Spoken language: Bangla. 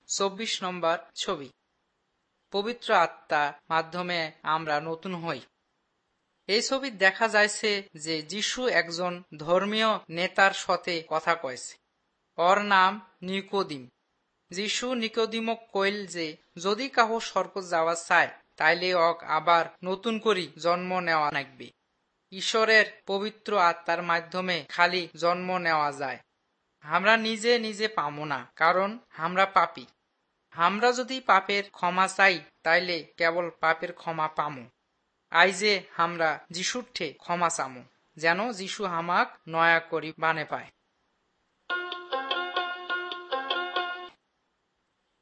24 নম্বর ছবি। পবিত্র আত্মার মাধ্যমে আমরা নতুন হই। এই ছবি দেখা যাচ্ছে যে যিশু একজন ধর্মীয় নেতার সাথে কথা কয়েছে। ওর নাম নিকোদিম। যিশু নিকোদিমক কইল যে যদি কাহো স্বর্গ যাওয়া চায় তাইলে ওক আবার নতুন করি জন্ম নেওয়া লাগবে। ঈশ্বরের পবিত্র আত্মার মাধ্যমে খালি জন্ম নেওয়া যায়। আমরা নিজে নিজে পাবো না, কারণ আমরা পাপী। আমরা যদি পাপের ক্ষমা চাই তাইলে কেবল পাপের ক্ষমা পামু। আইজে আমরা যিশুর ঠে ক্ষমা চামু, যেন যিশু হামাক নয়া করি বানে পায়।